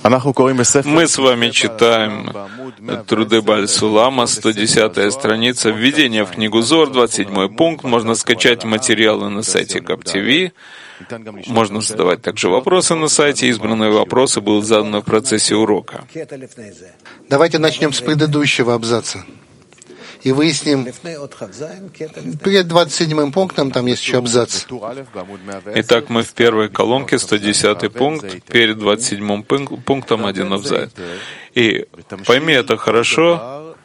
Мы с вами читаем труды Бааль Сулама, 110-я страница, введение в книгу Зоар, 27-й пункт. Можно скачать материалы на сайте КапТВ. Можно задавать также вопросы на сайте. Избранные вопросы будут заданы в процессе урока. Давайте начнем с предыдущего абзаца. И выясним, перед 27-м пунктом, там есть еще абзац. Итак, мы в первой колонке, 110-й пункт, перед 27-м пунктом один абзац. И пойми это хорошо,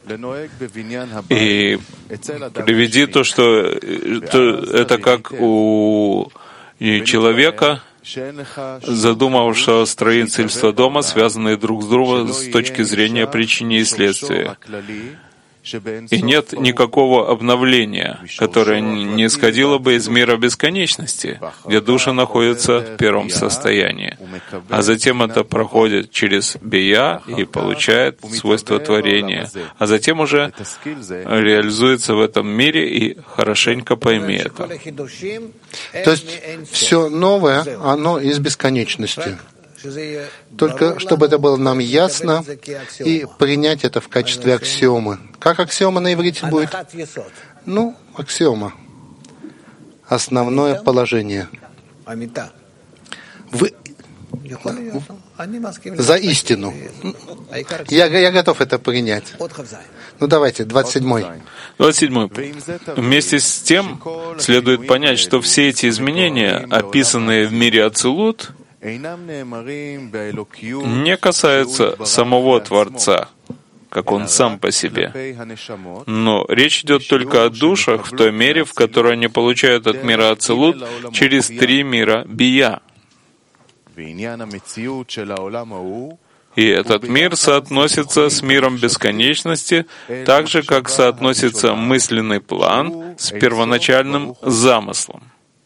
и приведи то, что это как у человека, задумавшего строительство дома, связанные друг с другом с точки зрения причины и следствия. И нет никакого обновления, которое не исходило бы из мира бесконечности, где душа находится в первом состоянии. А затем это проходит через бия и получает свойство творения. А затем уже реализуется в этом мире, и хорошенько пойми это. То есть все новое, оно из бесконечности. Только чтобы это было нам ясно и принять это в качестве аксиомы. Как аксиома на иврите будет? Аксиома. Основное положение. За истину. Я готов это принять. Давайте, 27-й. 27-й. Вместе с тем следует понять, что все эти изменения, описанные в мире Ацилут, не касается самого Творца, как Он сам по себе. Но речь идет только о душах в той мере, в которой они получают от мира Ацилут через 3 мира Бия. И этот мир соотносится с миром бесконечности, так же, как соотносится мысленный план с первоначальным замыслом.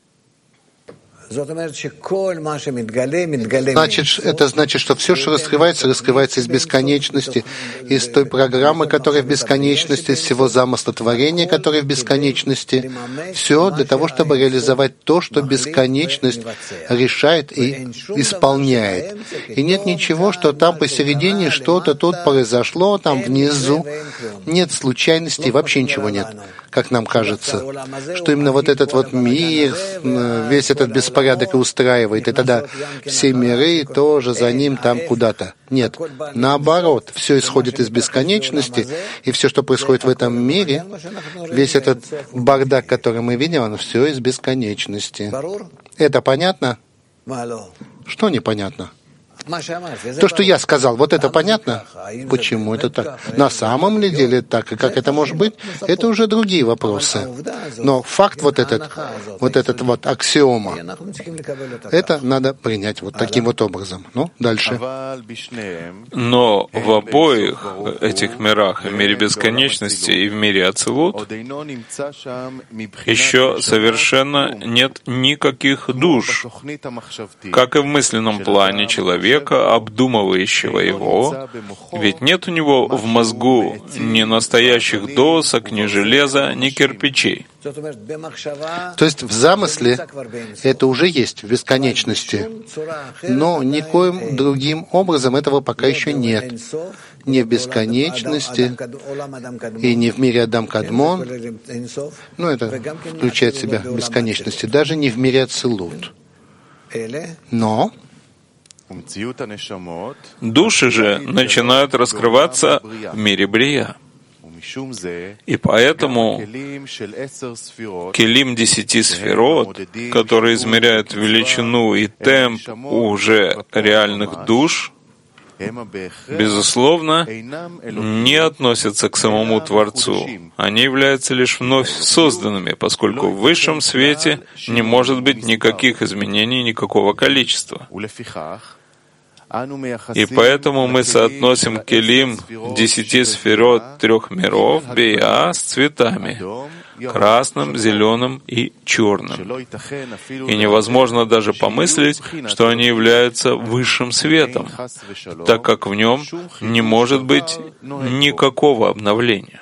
Это значит, что все, что раскрывается из бесконечности, из той программы, которая в бесконечности, из всего замысла творения, который в бесконечности. Все для того, чтобы реализовать то, что бесконечность решает и исполняет. И нет ничего, что там посередине что-то тут произошло, там внизу. Нет случайностей, вообще ничего нет, как нам кажется. Что именно вот этот вот мир, весь этот беспорядок и устраивает, и тогда все миры тоже за ним там куда-то. Нет, наоборот, все исходит из бесконечности, и все, что происходит в этом мире, весь этот бардак, который мы видим, оно все из бесконечности. Это понятно? Что непонятно? То, что я сказал, вот это понятно? Почему это так? На самом ли деле так? И как это может быть? Это уже другие вопросы. Но факт вот этот аксиома, это надо принять вот таким вот образом. Дальше. Но в обоих этих мирах, в мире бесконечности и в мире Ацилут, еще совершенно нет никаких душ, как и в мысленном плане человека, обдумывающего его, ведь нет у него в мозгу ни настоящих досок, ни железа, ни кирпичей. То есть в замысле это уже есть в бесконечности, но никоим другим образом этого пока еще нет. Не в бесконечности и не в мире Адам Кадмон, это включает в себя бесконечности, даже не в мире Ацилут. Но души же начинают раскрываться в мире Брия. И поэтому келим 10 сферот, которые измеряют величину и темп уже реальных душ, безусловно, не относятся к самому Творцу. Они являются лишь вновь созданными, поскольку в высшем свете не может быть никаких изменений, никакого количества. И поэтому мы соотносим келим 10 сферот 3 миров, бия, с цветами. красным, зеленым и черным. И невозможно даже помыслить, что они являются высшим светом, так как в нем не может быть никакого обновления.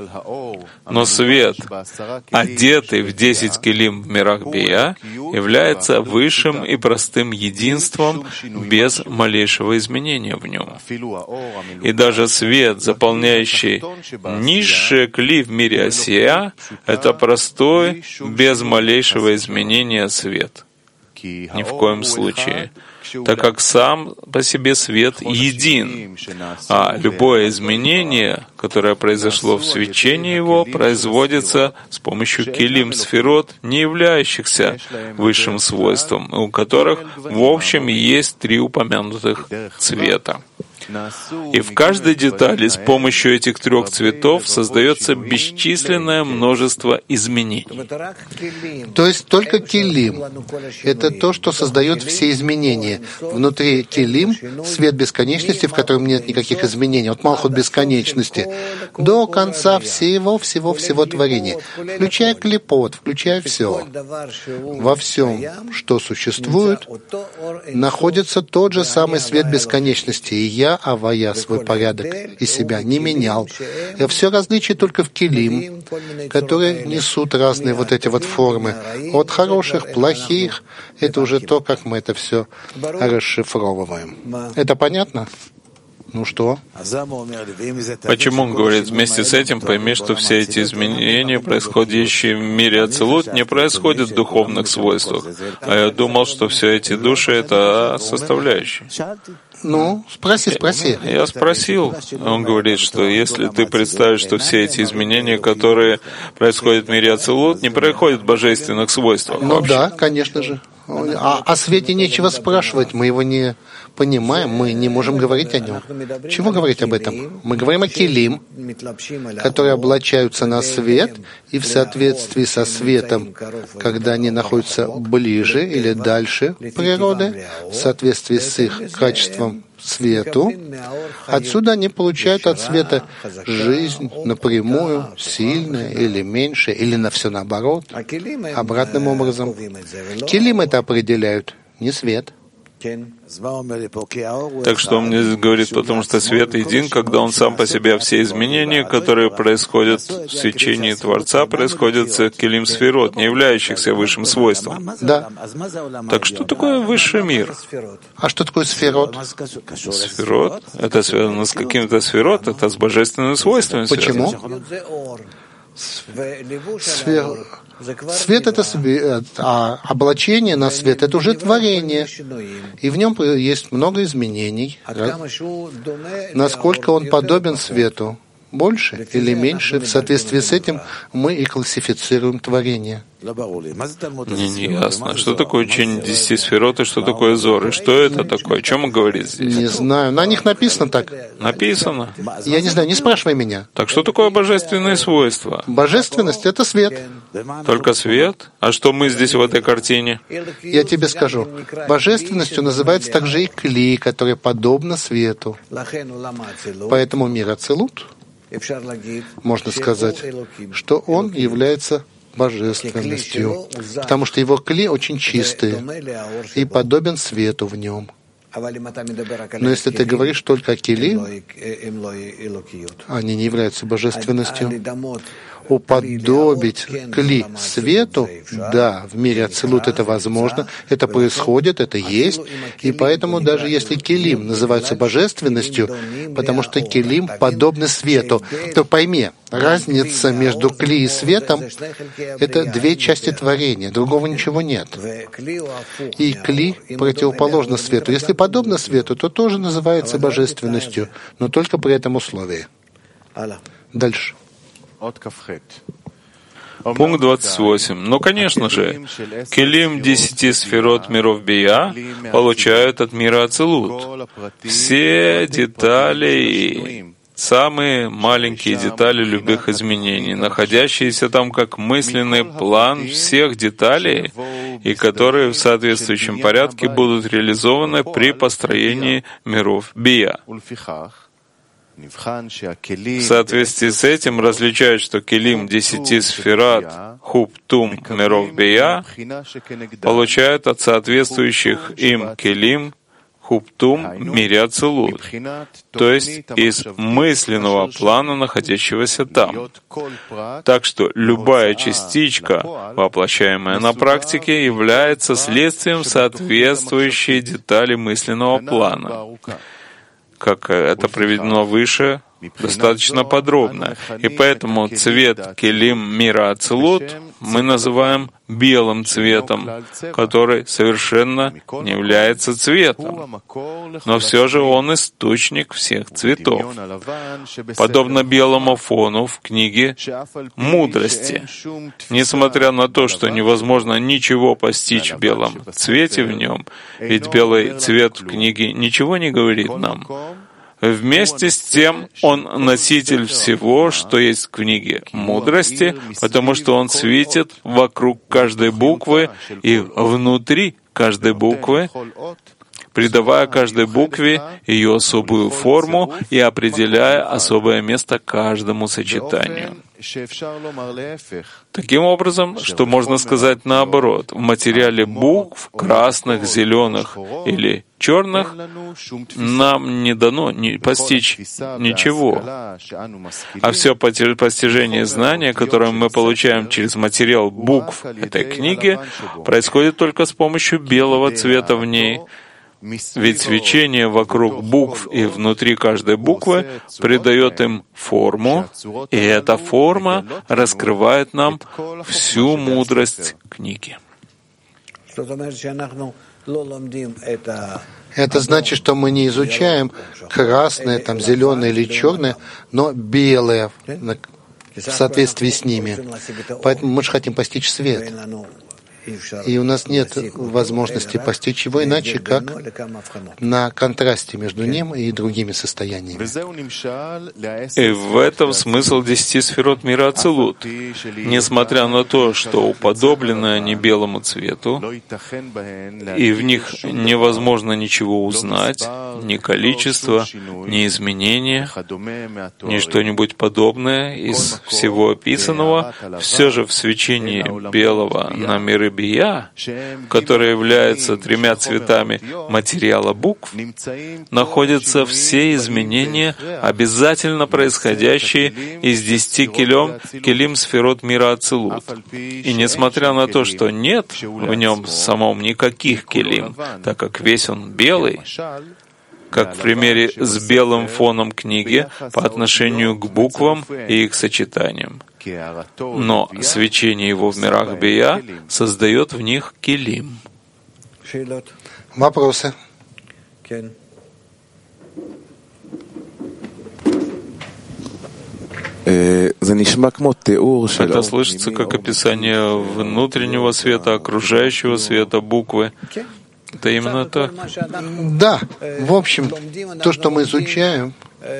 Но свет, одетый в 10 келим в мирах Бия, является высшим и простым единством без малейшего изменения в нем. И даже свет, заполняющий низшие кли в мире Осия, это простой, без малейшего изменения свет. Ни в коем случае, так как сам по себе свет един, а любое изменение, которое произошло в свечении его, производится с помощью келим сферот, не являющихся высшим свойством, у которых в общем есть 3 упомянутых цвета. И в каждой детали с помощью этих 3 цветов создается бесчисленное множество изменений. То есть только келим — это то, что создает все изменения. Внутри келим — свет бесконечности, в котором нет никаких изменений, от малхут бесконечности до конца всего творения, включая клипот, включая все. Во всем, что существует, находится тот же самый свет бесконечности, и я, Авая, свой порядок и себя не менял. И все различие только в келим, которые несут разные вот эти вот формы. От хороших, плохих, это уже то, как мы это все расшифровываем. Это понятно? Ну что? Почему он говорит, вместе с этим пойми, что все эти изменения, происходящие в мире Ацилут, не происходят в духовных свойствах. А я думал, что все эти души — это составляющие. Ну, спроси. Я спросил. Он говорит, что если ты представишь, что все эти изменения, которые происходят в мире Ацилут, не происходят в божественных свойствах. Ну вообще. Да, конечно же. О свете нечего спрашивать, мы его не понимаем, мы не можем говорить о нем. Чего говорить об этом? Мы говорим о келим, которые облачаются на свет, и в соответствии со светом, когда они находятся ближе или дальше природы, в соответствии с их качеством свету, отсюда они получают от света жизнь напрямую, сильная или меньше, или на все наоборот, обратным образом. Келим это определяют, не свет. Так что он мне говорит, потому что свет един, когда он сам по себе, все изменения, которые происходят в свечении Творца, происходят с келим сферот, не являющихся высшим свойством. Да. Так что такое высший мир? А что такое сферот? Сферот? Это связано с каким-то сферот, это с божественными свойствами. Почему? Свет — это свет, а облачение на свет — это уже творение. И в нем есть много изменений. Насколько он подобен свету, больше или меньше, в соответствии с этим мы и классифицируем творение. Мне не ясно. Что такое учение 10 сферот и что такое Зор? И что это такое? О чем он говорит здесь? Не знаю. На них написано так. Написано? Я не знаю, не спрашивай меня. Так что такое божественные свойства? Божественность — это свет. Только свет? А что мы здесь в этой картине? Я тебе скажу. Божественностью называется также и кли, который подобно свету. Поэтому мир Ацилут, можно сказать, что он является божественностью, потому что его кли очень чистые и подобен свету в нем. Но если ты говоришь только о кели, они не являются божественностью. Уподобить кли свету, да, в мире Ацилут это возможно, это происходит, это есть, и поэтому даже если келим называются божественностью, потому что келим подобны свету, то пойми, разница между кли и светом — это 2 части творения, другого ничего нет. И кли противоположно свету. Если подобно свету, то тоже называется божественностью, но только при этом условии. Дальше. Пункт 28. Но, конечно же, келим 10 сферот миров Бия получают от мира Ацилут. Все детали и самые маленькие детали любых изменений, находящиеся там как мысленный план всех деталей, и которые в соответствующем порядке будут реализованы при построении миров Бия. В соответствии с этим различают, что келим 10 сферат хуптум миров бия получают от соответствующих им келим хуптум мире ацилут, то есть из мысленного плана, находящегося там. Так что любая частичка, воплощаемая на практике, является следствием соответствующей детали мысленного плана. Как это приведено выше, достаточно подробно. И поэтому цвет келим мира ацилут мы называем белым цветом, который совершенно не является цветом, но все же он источник всех цветов. Подобно белому фону в книге «Мудрости». Несмотря на то, что невозможно ничего постичь в белом цвете в нем, ведь белый цвет в книге ничего не говорит нам, вместе с тем он носитель всего, что есть в книге мудрости, потому что он светит вокруг каждой буквы и внутри каждой буквы, придавая каждой букве ее особую форму и определяя особое место каждому сочетанию. Таким образом, что можно сказать наоборот, в материале букв, красных, зеленых или черных, нам не дано постичь ничего. А все постижение знания, которое мы получаем через материал букв этой книги, происходит только с помощью белого цвета в ней, ведь свечение вокруг букв и внутри каждой буквы придает им форму, и эта форма раскрывает нам всю мудрость книги. Это значит, что мы не изучаем красное, зеленое или черное, но белое в соответствии с ними. Поэтому мы же хотим постичь свет. И у нас нет возможности постичь его иначе, как на контрасте между ним и другими состояниями. И в этом смысл 10 сферот мира ацилут. Несмотря на то, что уподоблены они белому цвету, и в них невозможно ничего узнать, ни количество, ни изменения, ни что-нибудь подобное из всего описанного, все же в свечении белого на миры бия, которое является 3 цветами материала букв, находятся все изменения, обязательно происходящие из 10 келим сферот мира ацилут. И несмотря на то, что нет в нем самом никаких келим, так как весь он белый, как в примере с белым фоном книги по отношению к буквам и их сочетаниям. Но свечение его в мирах бия создает в них келим. Вопросы? Это слышится как описание внутреннего света, окружающего света буквы. Это именно так? Да. В общем, то, что мы изучаем,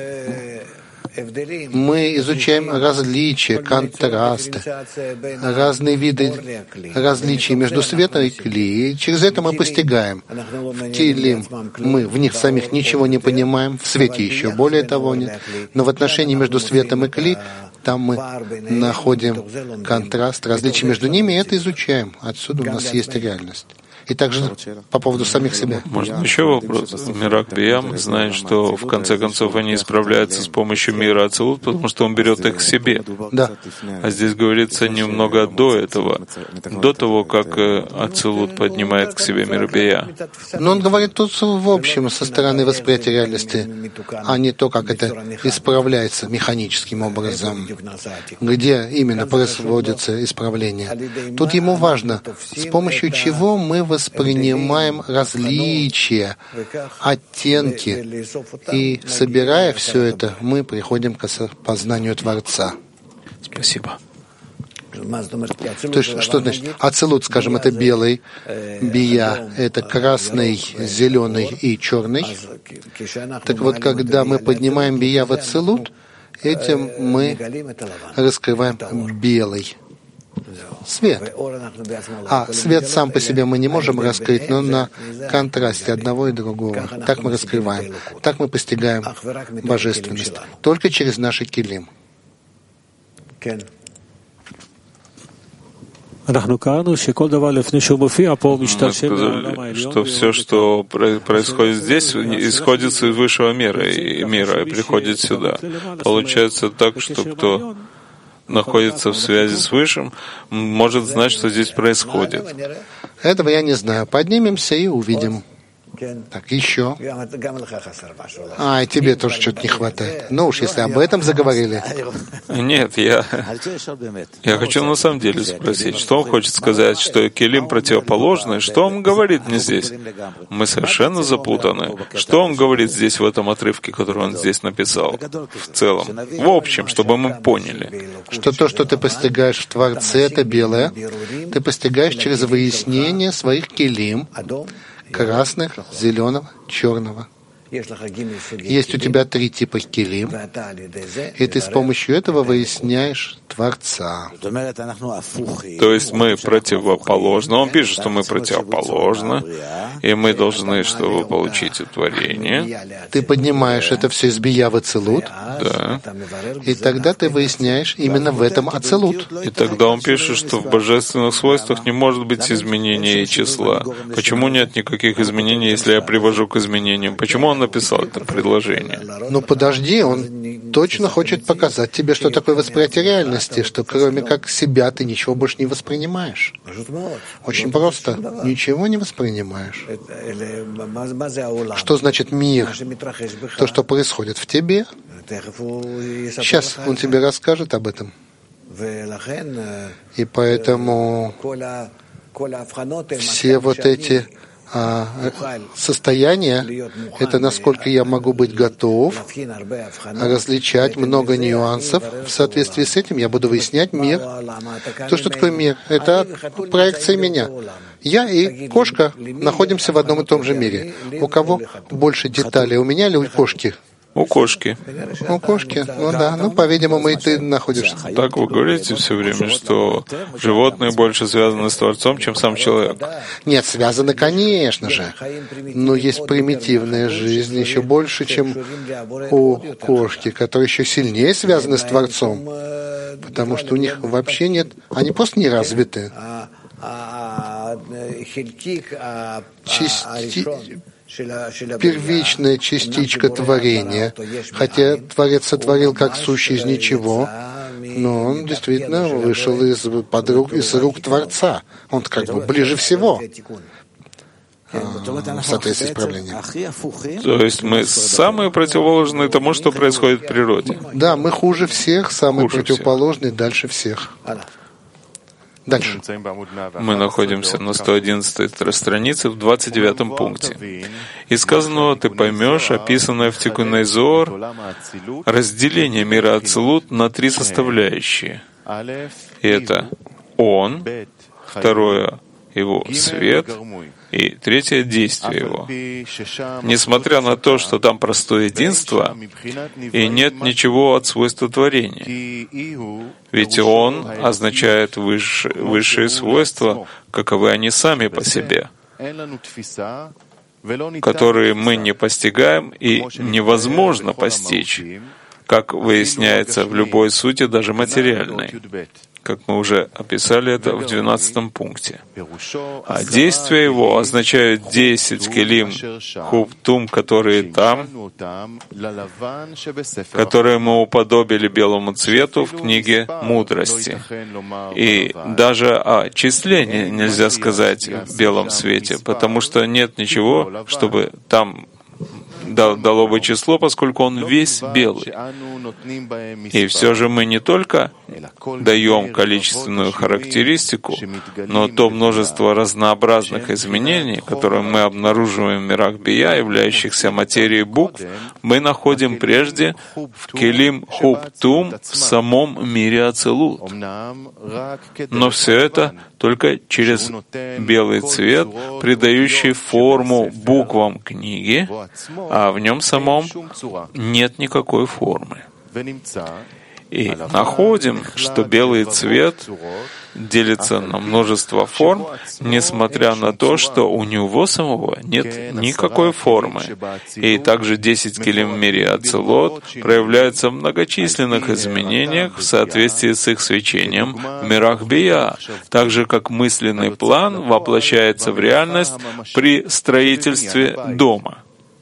различия, контрасты, разные виды различий между светом и кли. И через это мы постигаем. В килим мы в них самих ничего не понимаем, в свете еще более того нет. Но в отношении между светом и кли, там мы находим контраст, различия между ними, и это изучаем. Отсюда у нас есть реальность. И также по поводу самих себя. Можно еще вопрос? В мирах бия мы знаем, что в конце концов они исправляются с помощью мира ацилут, потому что он берет их к себе. Да. А здесь говорится немного до этого, до того, как ацилут поднимает к себе мир бия. Но он говорит тут в общем, со стороны восприятия реальности, а не то, как это исправляется механическим образом, где именно производится исправление. Тут ему важно, с помощью чего мы воспринимаем различия, оттенки, и, собирая все это, мы приходим к познанию Творца. Спасибо. То есть, что значит? Ацилут, скажем, это белый, бия — это красный, зеленый и черный. Так вот, когда мы поднимаем бия в ацилут, этим мы раскрываем белый. свет. А свет сам по себе мы не можем раскрыть, но на контрасте одного и другого. Так мы раскрываем. Так мы постигаем божественность. Только через наши килим. Мы сказали, что все, что происходит здесь, исходит из высшего мира и приходит сюда. Получается так, что кто находится в связи с Высшим, может знать, что здесь происходит. Этого я не знаю. Поднимемся и увидим. Так, еще. И тебе тоже что-то не хватает. Ну уж, если об этом заговорили. Нет, я хочу на самом деле спросить, что он хочет сказать, что Келим противоположный, что он говорит мне здесь? Мы совершенно запутаны. Что он говорит здесь в этом отрывке, который он здесь написал? В целом. В общем, чтобы мы поняли. Что то, что ты постигаешь в Творце, это белое. Ты постигаешь через выяснение своих Келим, красных, зеленого, черного. Есть у тебя 3 типа келим, и ты с помощью этого выясняешь Творца. То есть мы противоположны. Он пишет, что мы противоположны, и мы должны, чтобы получить творение. Ты поднимаешь это все из бия в ацелут, да. И тогда ты выясняешь именно в этом ацелут. И тогда он пишет, что в божественных свойствах не может быть изменения числа. Почему нет никаких изменений, если я привожу к изменениям? Почему он написал это предложение? Ну подожди, он точно хочет показать тебе, что такое восприятие реальности, что кроме как себя ты ничего больше не воспринимаешь. Очень просто. Ничего не воспринимаешь. Что значит мир? То, что происходит в тебе. Сейчас он тебе расскажет об этом. И поэтому все вот эти состояние — это насколько я могу быть готов различать много нюансов. В соответствии с этим я буду выяснять мир. То, что такое мир, это проекция меня. Я и кошка находимся в одном и том же мире. У кого больше деталей, у меня или у кошки? У кошки. У кошки? Ну да, по-видимому, и ты находишься. Так вы говорите все время, что животные больше связаны с Творцом, чем сам человек. Нет, связаны, конечно же. Но есть примитивная жизнь еще больше, чем у кошки, которые еще сильнее связаны с Творцом. Потому что у них вообще нет... Они просто не развиты. Первичная частичка творения, хотя Творец сотворил как сущий из ничего, но он действительно вышел из рук Творца. Он как бы ближе всего в соответствии с правлением. То есть мы самые противоположные тому, что происходит в природе. Да, мы хуже всех, самые противоположные, дальше всех. Дальше. Мы находимся на 111 странице в 29 пункте. «И сказанного ты поймешь, описанное в Тикуней Зоар, разделение мира Ацилут на 3 составляющие. И это Он, второе — Его свет, и 3 — действие Его. Несмотря на то, что там простое единство, и нет ничего от свойства творения. Ведь Он означает высшие свойства, каковы они сами по себе, которые мы не постигаем и невозможно постичь, как выясняется в любой сути, даже материальной, как мы уже описали это в 12 пункте. А действия его означают 10 келим хуптум, которые там, которые мы уподобили белому цвету в книге мудрости. И даже о числении нельзя сказать в белом свете, потому что нет ничего, чтобы там дало бы число, поскольку он весь белый. И все же мы не только даем количественную характеристику, но то множество разнообразных изменений, которые мы обнаруживаем в мирах Бия, являющихся материей букв, мы находим прежде в Келим Хуптум в самом мире Ацилут. Но все это только через белый цвет, придающий форму буквам книги, а в нем самом нет никакой формы. И находим, что белый цвет делится на множество форм, несмотря на то, что у него самого нет никакой формы. И также 10 килим в мире Ацилот проявляются в многочисленных изменениях в соответствии с их свечением в мирах Бия, так же как мысленный план воплощается в реальность при строительстве дома.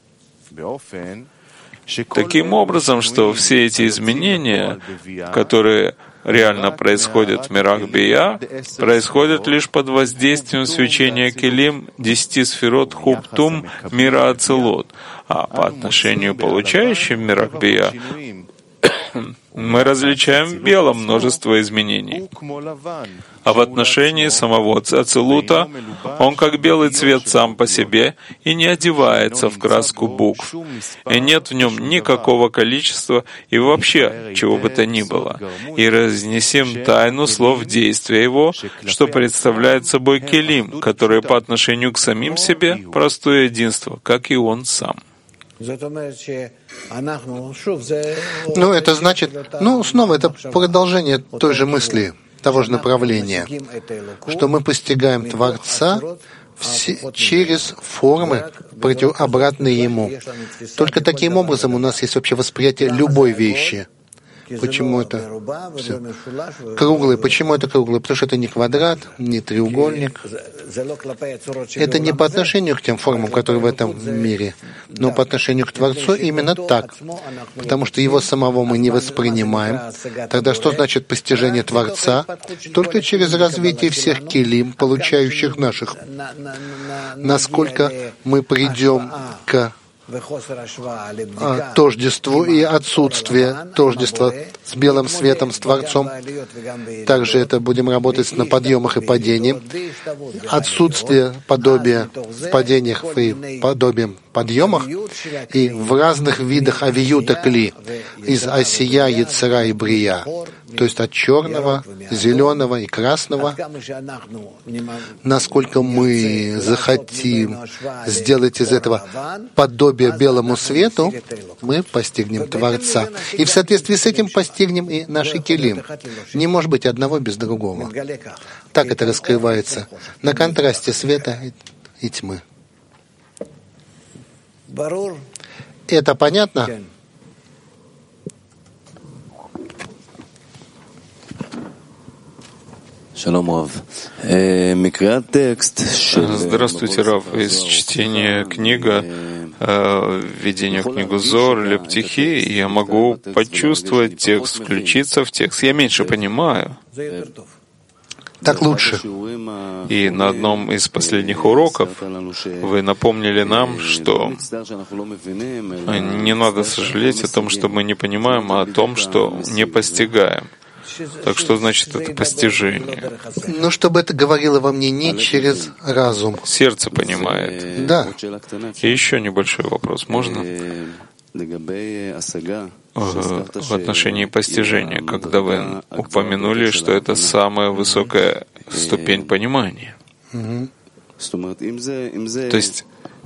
Таким образом, что все эти изменения, которые реально происходят в мирах Бия, происходят лишь под воздействием свечения Келим 10 сферот Хуптум мира Ацилот, а по отношению к получающим в мирах Бия мы различаем в белом множество изменений. А в отношении самого Ацилута он как белый цвет сам по себе и не одевается в краску букв, и нет в нем никакого количества и вообще чего бы то ни было. И разнесем тайну слов действия его, что представляет собой келим, которые по отношению к самим себе простое единство, как и он сам. Это значит, снова это продолжение той же мысли, того же направления, что мы постигаем Творца через формы, обратные Ему. Только таким образом у нас есть вообще восприятие любой вещи. Почему это все круглый? Почему это круглый? Потому что это не квадрат, не треугольник. Это не по отношению к тем формам, которые в этом мире, но по отношению к Творцу именно так. Потому что Его самого мы не воспринимаем. Тогда что значит постижение Творца? Только через развитие всех келим, получающих наших. Насколько мы придем к тождеству и отсутствие тождества с белым светом, с Творцом. Также это будем работать на подъемах и падениях. Отсутствие подобия в падениях и подобием подъемах и в разных видах авиюта кли из осия, яцера и брия, то есть от черного, зеленого и красного. Насколько мы захотим сделать из этого подобие белому свету, мы постигнем Творца. И в соответствии с этим постигнем и наши келим. Не может быть одного без другого. Так это раскрывается на контрасте света и тьмы. Это понятно? Здравствуйте, Рав. Из чтения книга «Введение в книгу Зор» или «Птихи» я могу почувствовать текст, включиться в текст. Я меньше понимаю. Так лучше. И на одном из последних уроков вы напомнили нам, что не надо сожалеть о том, что мы не понимаем, а о том, что не постигаем. Так что значит это постижение? Чтобы это говорило во мне не через разум. Сердце понимает. Да. И еще небольшой вопрос. Можно? В отношении постижения, когда вы упомянули, что это самая высокая ступень понимания. То есть,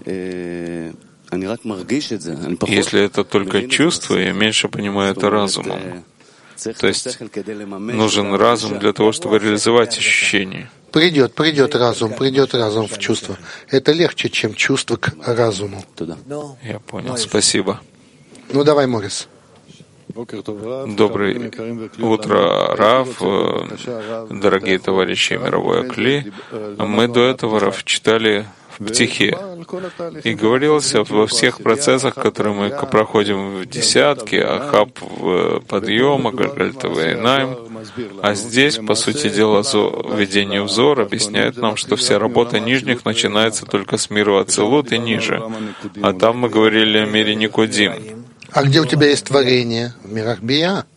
если это только чувство, я меньше понимаю это разумом. То есть нужен разум для того, чтобы реализовать ощущение. Придет разум в чувство. Это легче, чем чувство к разуму. Я понял, спасибо. Давай, Морис. Доброе утро, Рав, дорогие товарищи мировой Акли. Мы до этого, Рав, читали в Птихе, и говорилось во всех процессах, которые мы проходим в десятке, Ахаб в подъема, Гальтовый Найм. А здесь, по сути дела, введение в Зор объясняет нам, что вся работа нижних начинается только с мира Ацилут и ниже. А там мы говорили о мире Никодим. А где у тебя есть творение? В мирах Бия.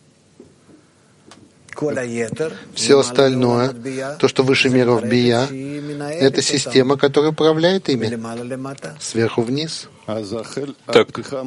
Все остальное, то, что выше миров Бия, это система, которая управляет ими. Сверху вниз. Так,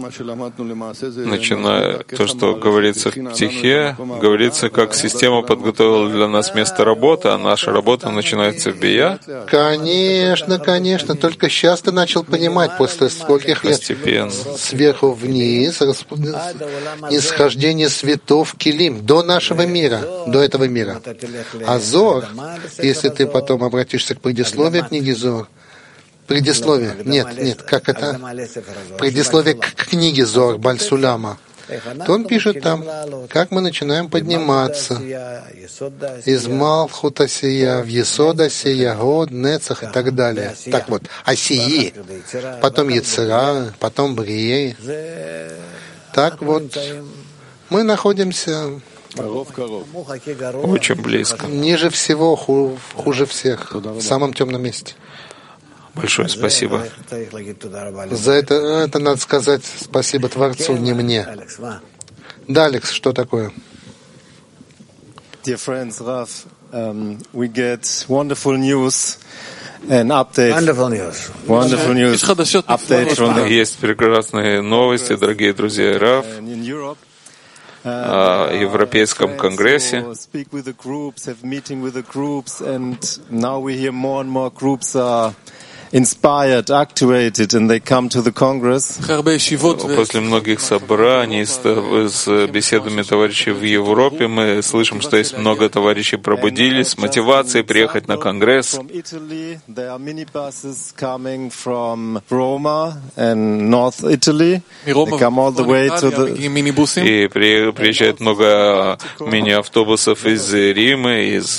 начиная то, что говорится в Птихе, говорится, как система подготовила для нас место работы, а наша работа начинается в Бия. Конечно, конечно. Только сейчас ты начал понимать, после скольких лет Постепенно. сверху вниз, нисхождение светов Килим до нашего мира, до этого мира. А Зор, если ты потом обратишься к предисловию книги Зор, предисловие, нет, как это? Предисловие к книге Зор Баль-Суляма, то он пишет там, как мы начинаем подниматься из Малхута Сия в Есода Сия, Год, Нецах и так далее. Так вот, Асии, потом Ецера, потом Брие. Так вот, мы находимся Очень близко. ниже всего, хуже всех, в самом темном месте. Большое спасибо. За это надо сказать спасибо Творцу, не мне. Да, Алекс, что такое? Dear friends, Rav, we get wonderful news and updates. Wonderful news. Updates from the Есть прекрасные новости, дорогие друзья, Рав, in Europe. о Европейском конгрессе. Speak with the groups, have meeting with the groups, and now we hear more and more groups are inspired, actuated, and they come to the Congress. После многих собраний с беседами товарищей в Европе мы слышим, что есть много товарищей пробудились с мотивацией приехать на Конгресс. From Italy, there are minibuses coming from Roma and North Italy. They come all the way to the... И приезжает много мини-автобусов из Рима, из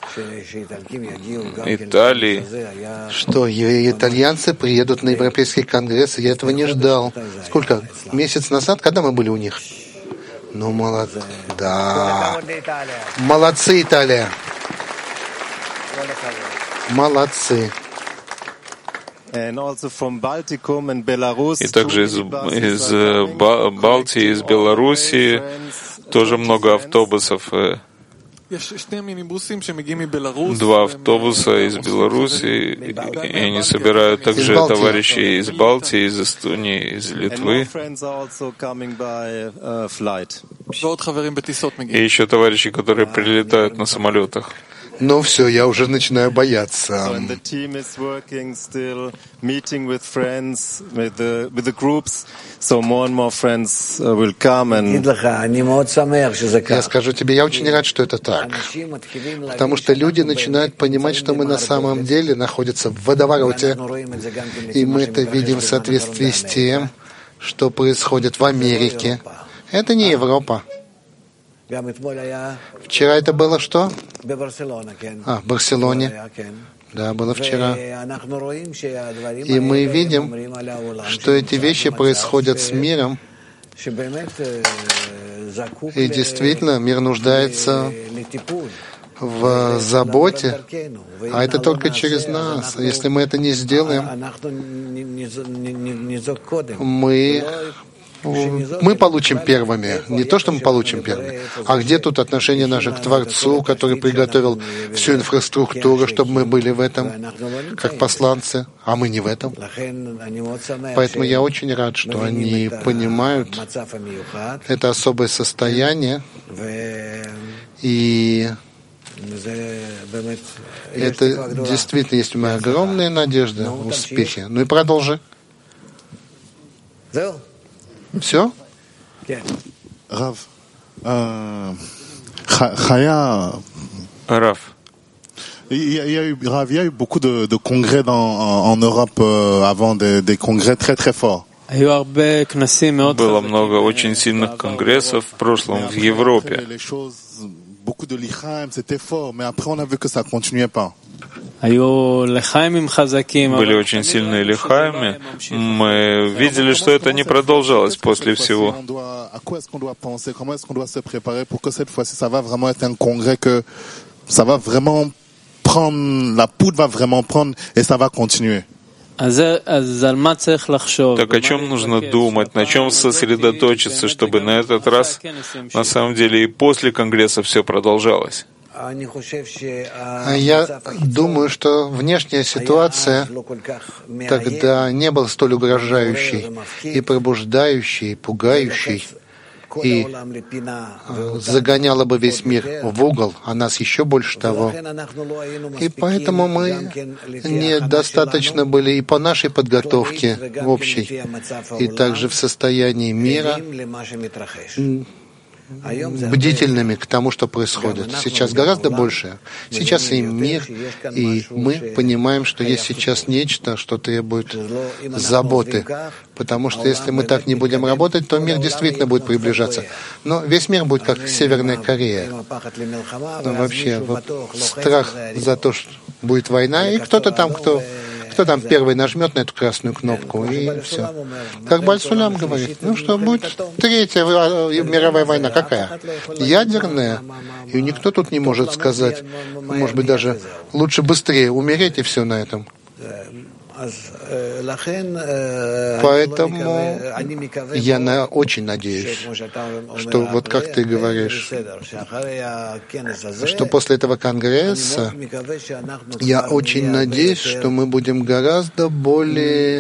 Италии. Что итальянцы приедут на Европейский конгресс, я этого не ждал. Сколько? Месяц назад? Когда мы были у них? Ну, молодцы. Да. Молодцы, Италия. Молодцы. And also from Baltikum and Belarus. И также из Балтии, из Белоруссии тоже много автобусов. 2 автобуса из Беларуси, и они собирают также товарищей из Балтии, из Эстонии, из Литвы. И еще товарищи, которые прилетают на самолетах. Ну все, я уже начинаю бояться. Я скажу тебе, я очень рад, что это так. Потому что люди начинают понимать, что мы на самом деле находимся в водовороте. И мы это видим в соответствии с тем, что происходит в Америке. Это не Европа. Вчера это было что? В Барселоне. Да, было вчера. И мы видим, что эти вещи происходят с миром. И действительно, мир нуждается в заботе, а это только через нас. Если мы это не сделаем, мы получим первыми. Не то, что мы получим первыми, а где тут отношение наше к Творцу, который приготовил всю инфраструктуру, чтобы мы были в этом, как посланцы, а мы не в этом. Поэтому я очень рад, что они понимают это особое состояние, и это действительно есть у меня огромная надежда, успехи. Ну и продолжи. Все? Рав, Рав, il y a eu beaucoup de congrès en Europe avant, des congrès très très forts. было много очень сильных конгрессов в прошлом в Европе. Beaucoup de l'Ichaim, c'était fort, mais après on a vu que ça continuait pas. Были очень сильные лихайми. Мы видели, что это не продолжалось после всего. À quoi est-ce qu'on doit penser? Comment est-ce qu'on doit se préparer pour que cette fois-ci, ça va vraiment être un congrès que ça va vraiment prendre, la poudre va vraiment prendre et ça va continuer? Так о чем нужно думать, на чем сосредоточиться, чтобы на этот раз, на самом деле, и после Конгресса все продолжалось? Я думаю, что внешняя ситуация тогда не была столь угрожающей и пробуждающей, и пугающей, и загоняла бы весь мир в угол, а нас еще больше того. И поэтому мы недостаточно были и по нашей подготовке общей, и также в состоянии мира, бдительными к тому, что происходит. Сейчас гораздо больше. Сейчас и мир, и мы понимаем, что есть сейчас нечто, что требует заботы. Потому что если мы так не будем работать, то мир действительно будет приближаться. Но весь мир будет как Северная Корея. Но вообще вот страх за то, что будет война, и кто-то там, кто там первый нажмет на эту красную кнопку, и все. Как Баль-Сулям говорит, ну что, будет третья мировая война. Какая? Ядерная. И никто тут не может сказать, может быть, даже лучше быстрее умереть, и все на этом. Поэтому я очень надеюсь, что вот как ты говоришь, что после этого конгресса, я очень надеюсь, что мы будем гораздо более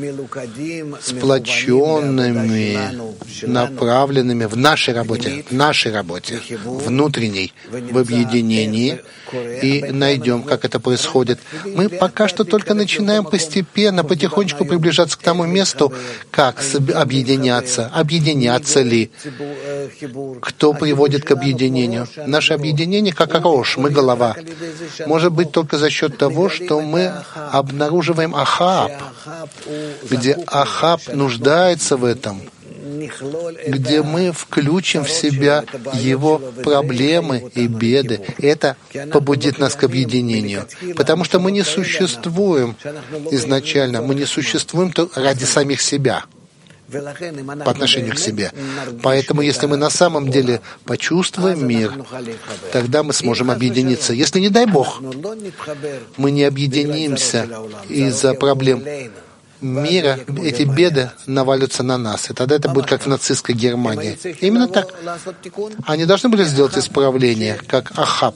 сплоченными, направленными в нашей работе, внутренней, в объединении, и найдем, как это происходит. Мы пока что только начинаем постепенно, потихонечку приближаться к тому месту, как объединяться ли, кто приводит к объединению. Наше объединение как рожь, мы голова. Может быть только за счет того, что мы обнаруживаем Ахаб, где Ахаб нуждается в этом, где мы включим в себя его проблемы и беды. Это побудит нас к объединению. Потому что мы не существуем изначально, мы не существуем ради самих себя, по отношению к себе. Поэтому, если мы на самом деле почувствуем мир, тогда мы сможем объединиться. Если, не дай Бог, мы не объединимся из-за проблем мира, эти беды навалятся на нас. И тогда это будет как в нацистской Германии. Именно так. Они должны были сделать исправление, как Ахаб,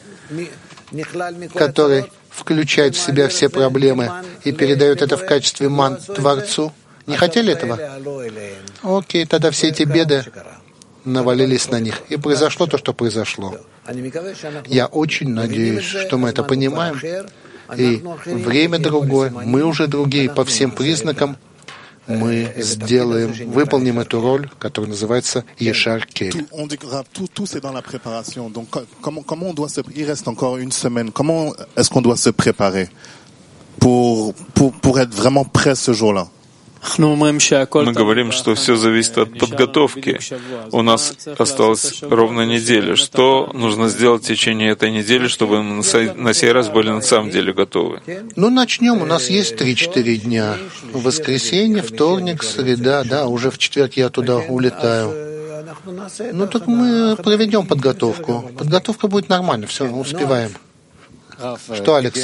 который включает в себя все проблемы и передает это в качестве ман Творцу. Не хотели этого? Окей, тогда все эти беды навалились на них. И произошло то, что произошло. Я очень надеюсь, что мы это понимаем. И время другое, мы уже другие по всем признакам, мы выполним эту роль, которая называется Ешар Кель. Tout c'est dans la préparation. Donc, comment on doit il reste encore une semaine. Comment est-ce qu'on doit se préparer pour être vraiment prêt ce jour-là? Мы говорим, что все зависит от подготовки. У нас осталась ровно неделя. Что нужно сделать в течение этой недели, чтобы мы на сей раз были на самом деле готовы? Ну, начнем. У нас есть 3-4 дня. Воскресенье, вторник, среда. Да, уже в четверг я туда улетаю. Ну, так мы проведем подготовку. Подготовка будет нормально. Все, успеваем. Что, Алекс?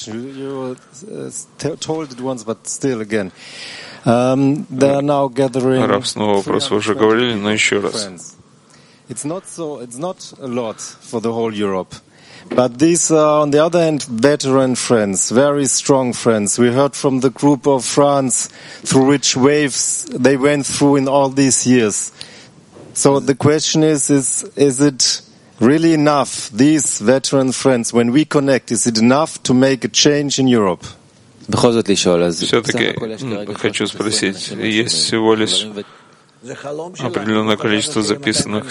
Раф, снова вопрос. Вы уже говорили, но еще раз. It's not a lot for the whole Europe. But these are, on the other hand, veteran friends, very strong friends. We heard from the group of France through which waves they went through in all these years. So the question is it really enough, these veteran friends, when we connect, is it enough to make a change in Europe? Все-таки хочу спросить, есть всего лишь определенное количество записанных.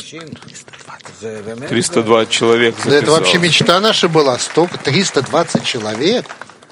302 человека записалось. Да это вообще мечта наша была, столько, 320 человек.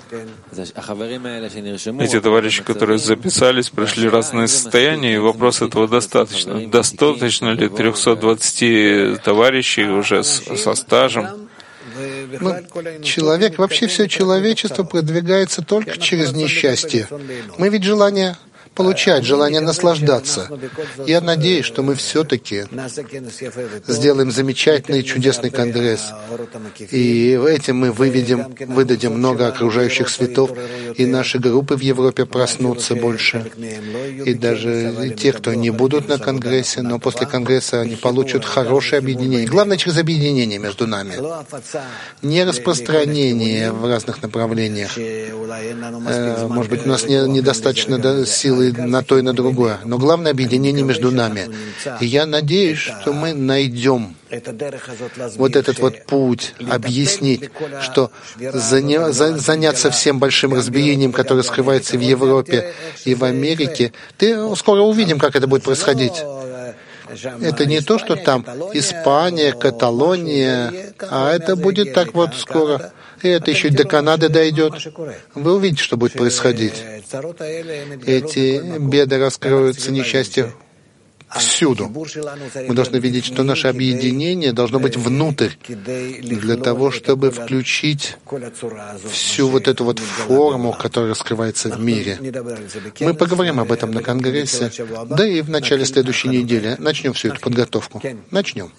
Эти товарищи, которые записались, прошли разные состояния, и вопрос этого достаточно. Достаточно ли 320 товарищей уже со стажем? Ну, человек, вообще все человечество продвигается только через несчастье. Мы ведь желание получать, желание наслаждаться. Я надеюсь, что мы все-таки сделаем замечательный, чудесный конгресс. И этим мы выдадим много окружающих светов, и наши группы в Европе проснутся больше. И даже те, кто не будут на конгрессе, но после конгресса они получат хорошее объединение. Главное, через объединение между нами. Не распространение в разных направлениях. Может быть, у нас недостаточно силы на то и на другое. Но главное — объединение между нами. И я надеюсь, что мы найдем вот этот вот путь, объяснить, что заняться всем большим разбиением, которое скрывается в Европе и в Америке, скоро увидим, как это будет происходить. Это не то, что там Испания, Каталония, а это будет так вот скоро. И это еще и до Канады дойдет. Вы увидите, что будет происходить. Эти беды раскроются, несчастья всюду. Мы должны видеть, что наше объединение должно быть внутрь, для того, чтобы включить всю вот эту вот форму, которая раскрывается в мире. Мы поговорим об этом на конгрессе, да и в начале следующей недели. Начнем всю эту подготовку. Начнем.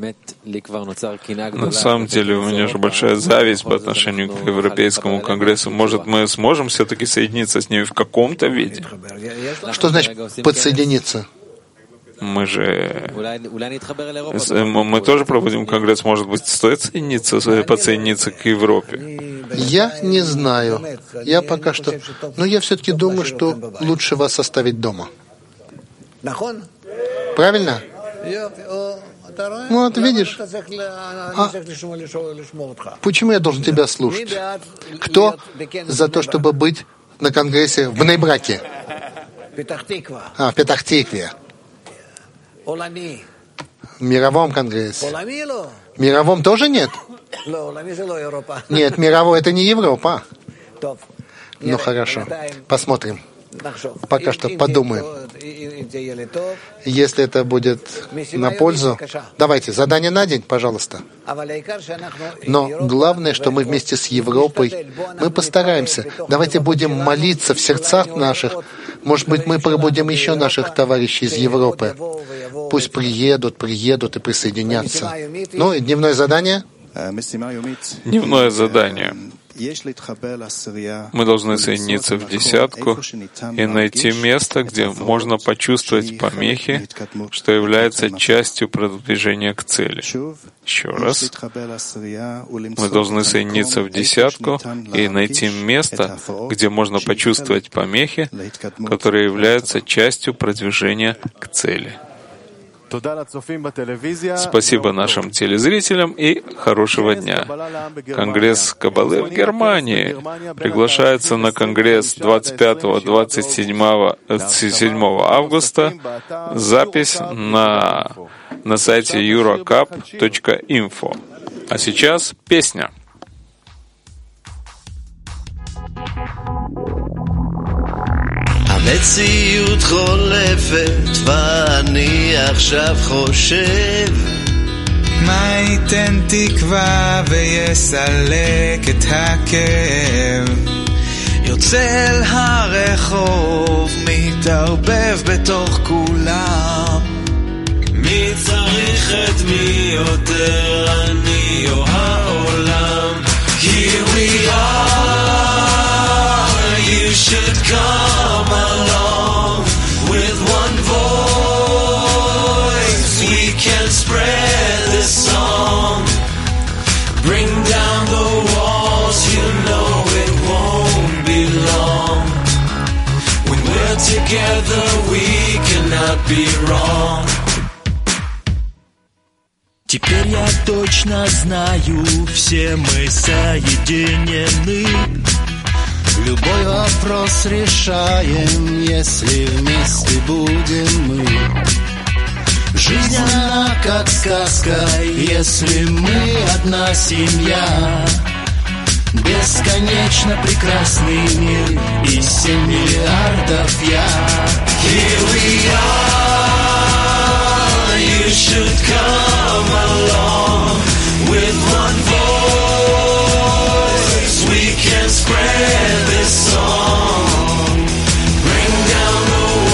На самом деле, у меня же большая зависть по отношению к Европейскому конгрессу. Может, мы сможем все-таки соединиться с ними в каком-то виде? Что значит подсоединиться? Мы тоже проводим конгресс, может быть, стоит подсоединиться к Европе? Я не знаю. Я пока что... Но я все-таки думаю, что лучше вас оставить дома. Правильно? Вот, видишь? Почему я должен тебя слушать? Кто за то, чтобы быть на конгрессе в Бней-Браке? В Петах-Тикве. В мировом конгрессе. В мировом тоже нет? Нет, мировой — это не Европа. Ну хорошо, посмотрим. Пока что подумаем. Если это будет на пользу, давайте, задание на день, пожалуйста. Но главное, что мы вместе с Европой, мы постараемся. Давайте будем молиться в сердцах наших. Может быть, мы пробудим еще наших товарищей из Европы. Пусть приедут и присоединятся. Ну и дневное задание? Дневное задание. Мы должны соединиться в десятку и найти место, где можно почувствовать помехи, что является частью продвижения к цели. Еще раз. Мы должны соединиться в десятку и найти место, где можно почувствовать помехи, которые являются частью продвижения к цели. Спасибо нашим телезрителям и хорошего дня. Конгресс Каббалы в Германии приглашается на конгресс 25-27 августа. Запись на сайте eurocap.info. А сейчас песня. המציאות חולפת ואני עכשיו חושב מה ייתן תקווה ויסלק את הכאב יוצא אל הרחוב מתערבב בתוך כולם מי צריך את מי יותר אני או העולם Here we are You should come along with one voice. We can spread this song. Bring down the walls, you know it won't be long. When we're together, we cannot be wrong. Теперь я точно знаю, все мы соединены. Любой вопрос решаем, если вместе будем мы. Жизнь она как сказка, если мы одна семья. Бесконечно прекрасный мир и 7 миллиардов я. Here we are, you should come along with one voice. We can spread this song. Bring down the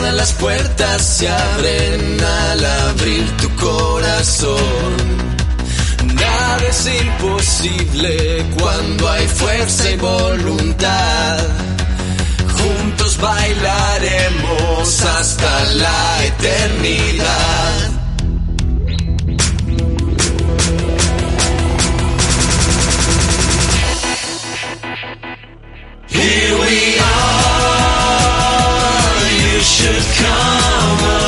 Todas las puertas se abren al abrir tu corazón. Nada es imposible cuando hay fuerza y voluntad. Juntos bailaremos hasta la eternidad. Here we are, you should come